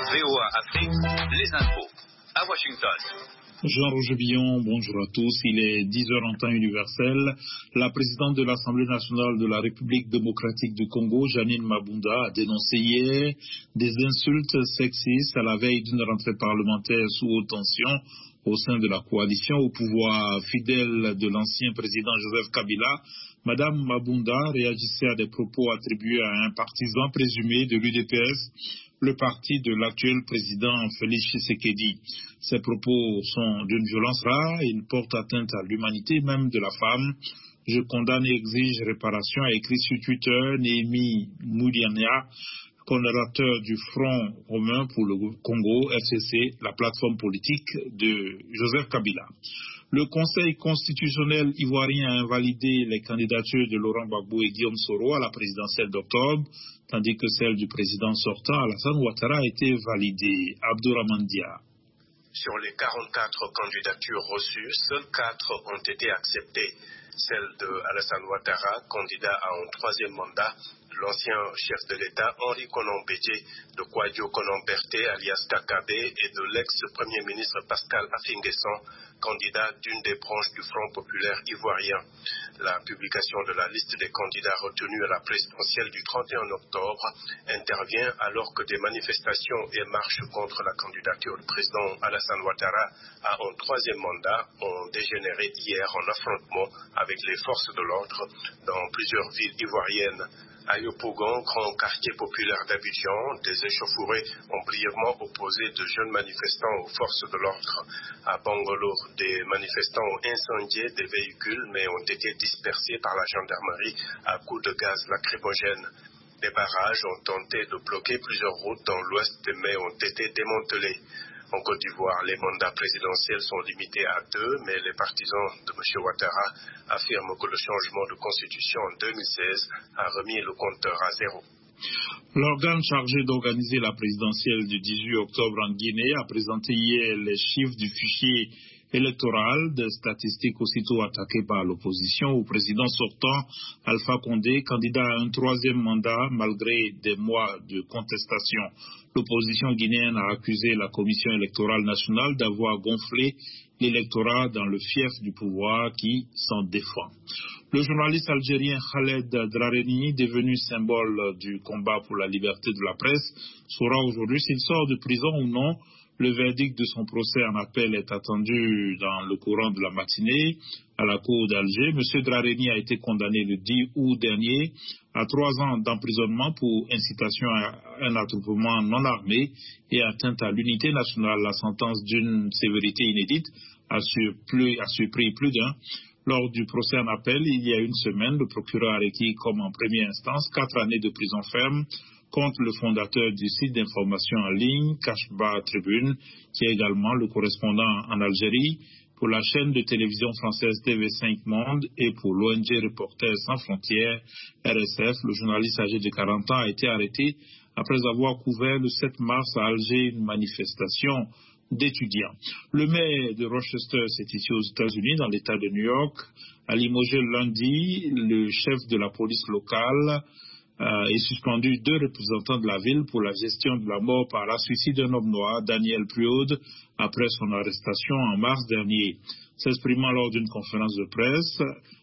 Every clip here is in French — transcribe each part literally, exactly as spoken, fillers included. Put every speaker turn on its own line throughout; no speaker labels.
V O A Afrique, les infos. À Washington.
Jean-Roger Billon, bonjour à tous. Il est dix heures en temps universel. La présidente de l'Assemblée nationale de la République démocratique du Congo, Janine Mabunda, a dénoncé hier des insultes sexistes à la veille d'une rentrée parlementaire sous haute tension au sein de la coalition au pouvoir fidèle de l'ancien président Joseph Kabila. Madame Mabunda réagissait à des propos attribués à un partisan présumé de l'U D P S, le parti de l'actuel président Félix Tshisekedi. Ces propos sont d'une violence rare, ils portent atteinte à l'humanité même de la femme. Je condamne et exige réparation, a écrit sur Twitter Néhémie Mouliania, coordonnateur du Front commun pour le Congo, F C C, la plateforme politique de Joseph Kabila. Le Conseil constitutionnel ivoirien a invalidé les candidatures de Laurent Gbagbo et Guillaume Soro à la présidentielle d'octobre, tandis que celle du président sortant, Alassane Ouattara, a été validée. Abdourahmane Dia.
Sur les quarante-quatre candidatures reçues, seules quatre ont été acceptées. Celle de Alassane Ouattara, candidat à un troisième mandat, l'ancien chef de l'État Henri Konan Bédié, de Kouadio Konan Berté alias Kakabé et de l'ex-premier ministre Pascal Affi-N'Guessan, candidat d'une des branches du Front populaire ivoirien. La publication de la liste des candidats retenus à la présidentielle du trente et un octobre intervient alors que des manifestations et marches contre la candidature du président Alassane Ouattara à un troisième mandat ont dégénéré hier en affrontement avec les forces de l'ordre dans plusieurs villes ivoiriennes. À Yopougon, grand quartier populaire d'Abidjan, des échauffourées ont brièvement opposé de jeunes manifestants aux forces de l'ordre. À Bangolo, des manifestants ont incendié des véhicules mais ont été dispersés par la gendarmerie à coups de gaz lacrymogène. Des barrages ont tenté de bloquer plusieurs routes dans l'ouest mais ont été démantelés. En Côte d'Ivoire, les mandats présidentiels sont limités à deux, mais les partisans de M. Ouattara affirment que le changement de constitution en deux mille seize a remis le compteur à zéro.
L'organe chargé d'organiser la présidentielle du dix-huit octobre en Guinée a présenté hier les chiffres du fichier électoral, des statistiques aussitôt attaquées par l'opposition au président sortant Alpha Condé, candidat à un troisième mandat malgré des mois de contestation. L'opposition guinéenne a accusé la Commission électorale nationale d'avoir gonflé l'électorat dans le fief du pouvoir qui s'en défend. Le journaliste algérien Khaled Drareni, devenu symbole du combat pour la liberté de la presse, saura aujourd'hui s'il sort de prison ou non. Le verdict de son procès en appel est attendu dans le courant de la matinée à la cour d'Alger. M. Drareni a été condamné le dix août dernier à trois ans d'emprisonnement pour incitation à un attroupement non armé et atteinte à l'unité nationale. La sentence d'une sévérité inédite a surpris, a surpris plus d'un. Lors du procès en appel, il y a une semaine, le procureur a requis comme en première instance quatre années de prison ferme contre le fondateur du site d'information en ligne, Kashba Tribune, qui est également le correspondant en Algérie pour la chaîne de télévision française T V cinq Monde et pour l'O N G Reporters sans frontières, R S F. Le journaliste âgé de quarante ans a été arrêté après avoir couvert le sept mars à Alger une manifestation d'étudiants. Le maire de Rochester, c'est ici aux États-Unis, dans l'État de New York, a limogé lundi le chef de la police locale Euh, et suspendu deux représentants de la ville pour la gestion de la mort par la suicide d'un homme noir, Daniel Pruode, après son arrestation en mars dernier. S'exprimant lors d'une conférence de presse,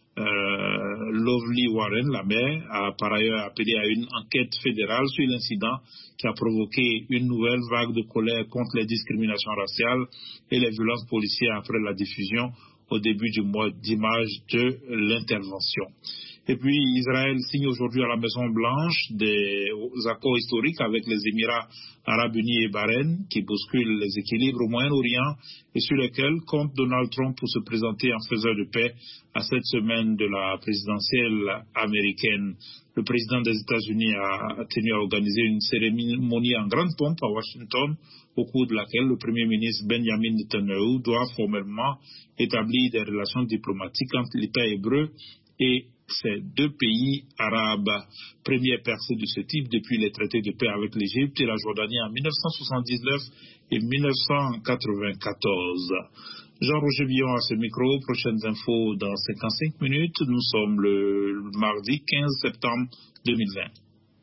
euh, Lovely Warren, la maire, a par ailleurs appelé à une enquête fédérale sur l'incident qui a provoqué une nouvelle vague de colère contre les discriminations raciales et les violences policières après la diffusion au début du mois d'images de l'intervention. Et puis Israël signe aujourd'hui à la Maison-Blanche des accords historiques avec les Émirats arabes unis et Bahreïn qui bousculent les équilibres au Moyen-Orient et sur lesquels compte Donald Trump pour se présenter en faiseur de paix à cette semaine de la présidentielle américaine. Le président des États-Unis a tenu à organiser une cérémonie en grande pompe à Washington, au cours de laquelle le Premier ministre Benjamin Netanyahu doit formellement établir des relations diplomatiques entre l'État hébreu et ces deux pays arabes. Première percée de ce type depuis les traités de paix avec l'Égypte et la Jordanie en mille neuf cent soixante-dix-neuf et mille neuf cent quatre-vingt-quatorze. Jean-Roger Billon à ce micro. Prochaines infos dans cinquante-cinq minutes. Nous sommes le mardi quinze septembre deux mille vingt.